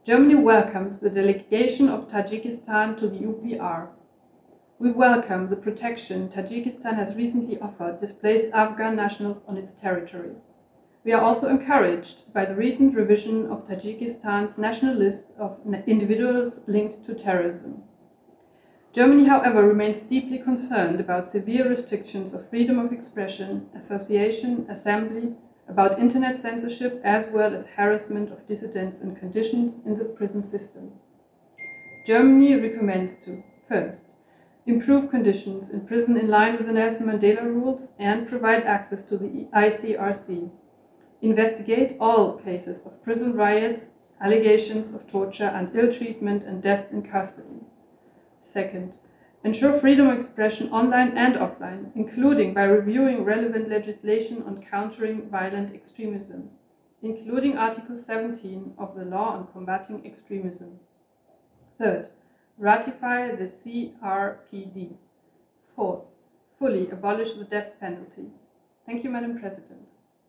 Germany welcomes the delegation of Tajikistan to the UPR. We welcome the protection Tajikistan has recently offered displaced Afghan nationals on its territory. We are also encouraged by the recent revision of Tajikistan's national list of individuals linked to terrorism. Germany, however, remains deeply concerned about severe restrictions of freedom of expression, association, assembly, about internet censorship, as well as harassment of dissidents and conditions in the prison system. Germany recommends to, first, improve conditions in prison in line with the Nelson Mandela rules and provide access to the ICRC. Investigate all cases of prison riots, allegations of torture and ill treatment and deaths in custody. Second, ensure freedom of expression online and offline, including by reviewing relevant legislation on countering violent extremism, including Article 17 of the Law on Combating Extremism. Third, ratify the CRPD. Fourth, fully abolish the death penalty. Thank you, Madam President.